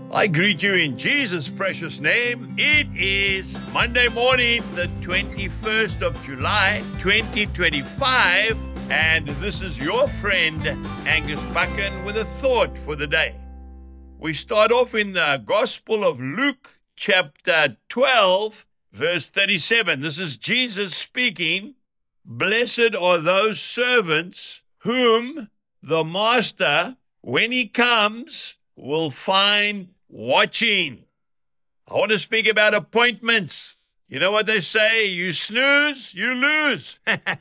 I greet you in Jesus' precious name. It is Monday morning, the 21st of July, 2025, and this is your friend, Angus Buchan, with a thought for the day. We start off in the Gospel of Luke, chapter 12, verse 37. This is Jesus speaking. Blessed are those servants whom the master, when he comes, will find watching. I want to speak about appointments. You know what they say? You snooze, you lose.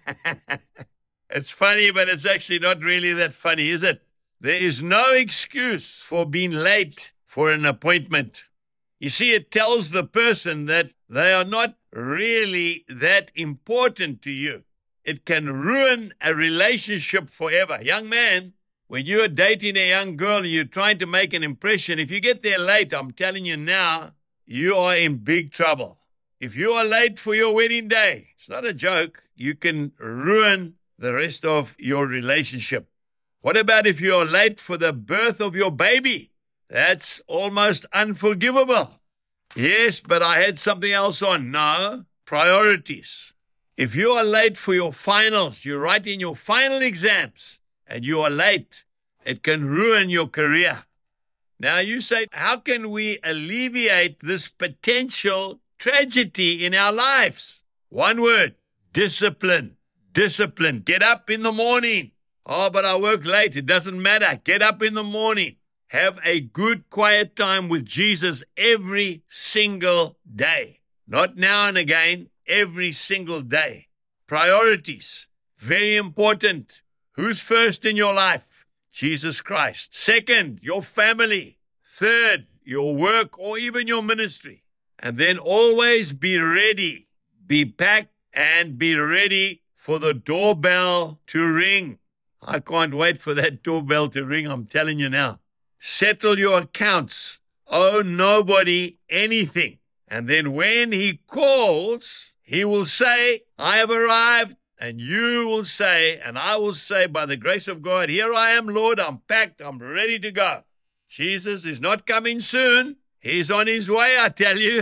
It's funny, but it's actually not really that funny, is it? There is no excuse for being late for an appointment. You see, it tells the person that they are not really that important to you. It can ruin a relationship forever. Young man, when you're dating a young girl and you're trying to make an impression, if you get there late, I'm telling you now, you are in big trouble. If you are late for your wedding day, it's not a joke, you can ruin the rest of your relationship. What about if you're late for the birth of your baby? That's almost unforgivable. Yes, but I had something else on. No, priorities. If you are late for your finals, you're writing your final exams, and you are late, it can ruin your career. Now you say, how can we alleviate this potential tragedy in our lives? One word, discipline. Discipline. Get up in the morning. Oh, but I work late. It doesn't matter. Get up in the morning. Have a good quiet time with Jesus every single day. Not now and again, every single day. Priorities. Very important. Who's first in your life? Jesus Christ. Second, your family. Third, your work or even your ministry. And then always be ready. Be packed and be ready for the doorbell to ring. I can't wait for that doorbell to ring, I'm telling you now. Settle your accounts. Owe nobody anything. And then when he calls, he will say, I have arrived. And you will say, and I will say, by the grace of God, here I am, Lord, I'm packed, I'm ready to go. Jesus is not coming soon. He's on his way, I tell you.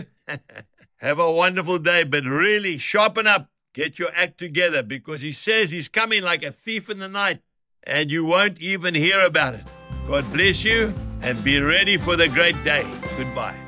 Have a wonderful day, but really sharpen up. Get your act together, because he says he's coming like a thief in the night, and you won't even hear about it. God bless you, and be ready for the great day. Goodbye.